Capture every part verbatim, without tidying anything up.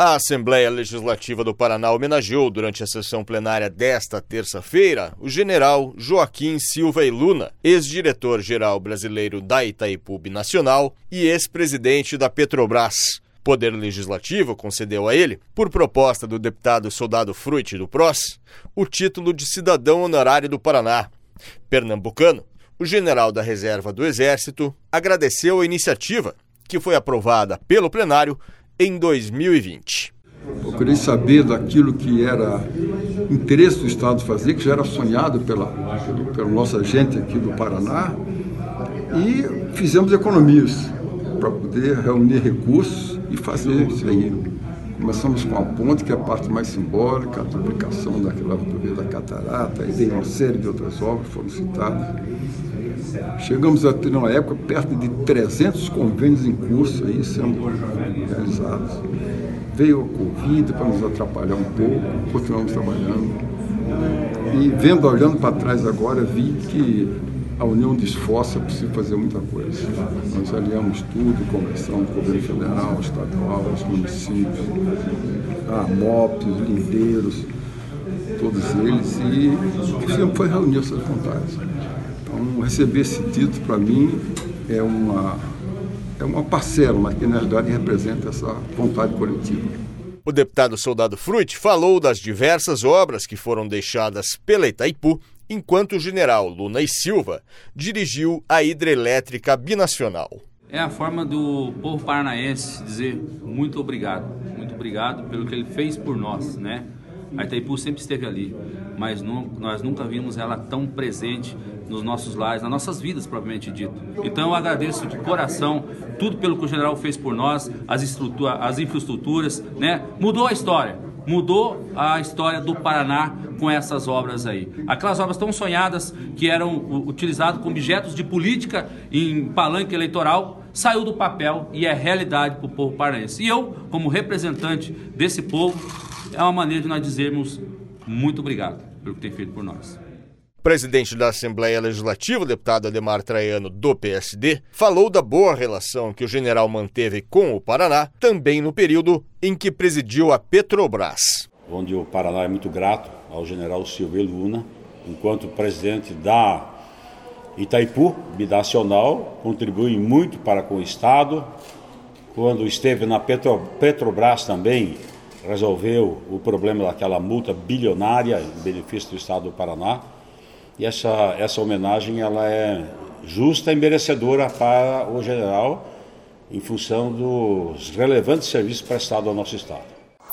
A Assembleia Legislativa do Paraná homenageou, durante a sessão plenária desta terça-feira, o general Joaquim Silva e Luna, ex-diretor-geral brasileiro da Itaipu Binacional e ex-presidente da Petrobras. O Poder Legislativo concedeu a ele, por proposta do deputado Soldado Frutti do P R O S, o título de cidadão honorário do Paraná. Pernambucano, o general da Reserva do Exército agradeceu a iniciativa, que foi aprovada pelo plenário em dois mil e vinte. Eu queria saber daquilo que era interesse do Estado fazer, que já era sonhado pela, pela, pela nossa gente aqui do Paraná, e fizemos economias para poder reunir recursos e fazer isso aí. Começamos com a ponte, que é a parte mais simbólica, a duplicação daquela rodovia da Catarata, e veio uma série de outras obras que foram citadas. Chegamos a ter, numa época, perto de trezentos convênios em curso aí sendo realizados. Veio a Covid para nos atrapalhar um pouco, continuamos trabalhando. E vendo, olhando para trás agora, vi que a união de esforços é possível fazer muita coisa. Nós aliamos tudo, conversamos com o governo federal, estadual, os municípios, a MOP, os lindeiros, todos eles, e o que fizemos foi reunir essas vontades. Então, receber esse título, para mim, é uma, é uma parcela, mas que, na verdade, representa essa vontade coletiva. O deputado Soldado Frutti falou das diversas obras que foram deixadas pela Itaipu, enquanto o general Luna e Silva dirigiu a hidrelétrica binacional. É a forma do povo paranaense dizer muito obrigado, muito obrigado pelo que ele fez por nós, né? A Itaipu sempre esteve ali, mas não, nós nunca vimos ela tão presente nos nossos lares, nas nossas vidas, propriamente dito. Então eu agradeço de coração tudo pelo que o general fez por nós, as, estrutura, as infraestruturas, né? Mudou a história, mudou a história do Paraná com essas obras aí. Aquelas obras tão sonhadas que eram utilizadas como objetos de política em palanque eleitoral, saiu do papel e é realidade para o povo paranaense. E eu, como representante desse povo, é uma maneira de nós dizermos muito obrigado pelo que tem feito por nós. O presidente da Assembleia Legislativa, o deputado Ademar Traiano, do P S D, falou da boa relação que o general manteve com o Paraná, também no período em que presidiu a Petrobras. Onde o Paraná é muito grato ao general Silva e Luna, enquanto presidente da Itaipu Binacional, contribui muito para com o Estado. Quando esteve na Petro, Petrobras também, resolveu o problema daquela multa bilionária em benefício do Estado do Paraná. E essa, essa homenagem ela é justa e merecedora para o general em função dos relevantes serviços prestados ao nosso Estado.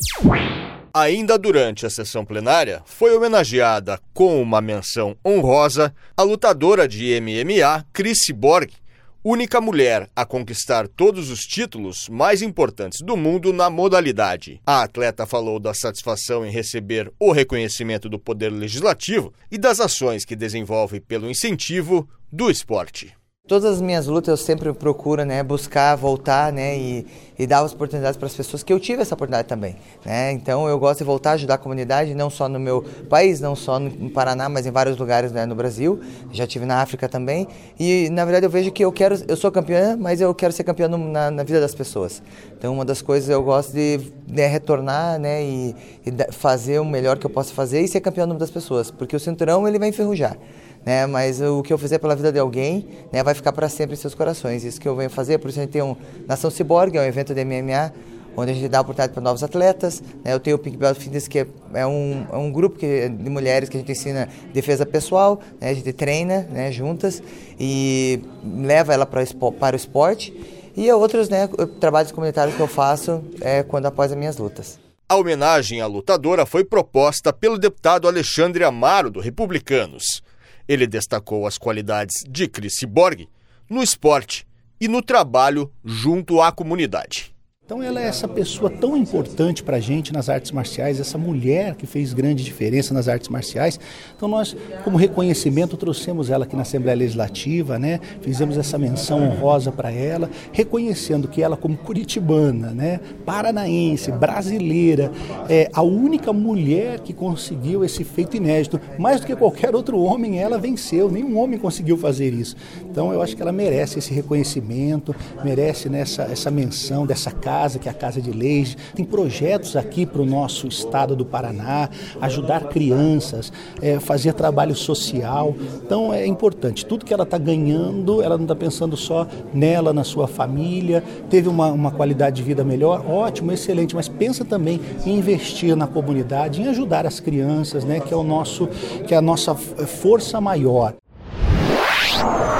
Ainda durante a sessão plenária, foi homenageada com uma menção honrosa a lutadora de M M A, Cris Cyborg, única mulher a conquistar todos os títulos mais importantes do mundo na modalidade. A atleta falou da satisfação em receber o reconhecimento do Poder Legislativo e das ações que desenvolve pelo incentivo do esporte. Todas as minhas lutas eu sempre procuro, né, buscar voltar, né, e, e dar as oportunidades para as pessoas, que eu tive essa oportunidade também, né? Então eu gosto de voltar a ajudar a comunidade, não só no meu país, não só no Paraná, mas em vários lugares, né, no Brasil. Já tive na África também. E na verdade eu vejo que eu quero, eu sou campeã, mas eu quero ser campeã no, na, na vida das pessoas. Então uma das coisas eu gosto de, né, retornar, né, e, e fazer o melhor que eu posso fazer e ser campeão no nome das pessoas, porque o cinturão ele vai enferrujar. Né, mas o que eu fizer pela vida de alguém, né, vai ficar para sempre em seus corações. Isso que eu venho fazer, por isso a gente tem um Nação Cyborg, é um evento de M M A, onde a gente dá oportunidade para novos atletas. Né, eu tenho o Pink Belt Fitness, que é, é, um, é um grupo que, de mulheres que a gente ensina defesa pessoal, né, a gente treina, né, juntas e leva ela para, para o esporte. E outros, né, trabalhos comunitários que eu faço é, quando após as minhas lutas. A homenagem à lutadora foi proposta pelo deputado Alexandre Amaro, do Republicanos. Ele destacou as qualidades de Cris Cyborg no esporte e no trabalho junto à comunidade. Então ela é essa pessoa tão importante para a gente nas artes marciais, essa mulher que fez grande diferença nas artes marciais. Então nós, como reconhecimento, trouxemos ela aqui na Assembleia Legislativa, né? Fizemos essa menção honrosa para ela, reconhecendo que ela, como curitibana, né? Paranaense, brasileira, é a única mulher que conseguiu esse feito inédito. Mais do que qualquer outro homem, ela venceu, nenhum homem conseguiu fazer isso. Então eu acho que ela merece esse reconhecimento, merece nessa, essa menção dessa casa, Casa, que é a Casa de Leis, tem projetos aqui para o nosso estado do Paraná, ajudar crianças, é, fazer trabalho social. Então é importante, tudo que ela está ganhando, ela não está pensando só nela, na sua família, teve uma, uma qualidade de vida melhor, ótimo, excelente, mas pensa também em investir na comunidade, em ajudar as crianças, né, que é o nosso, que é a nossa força maior.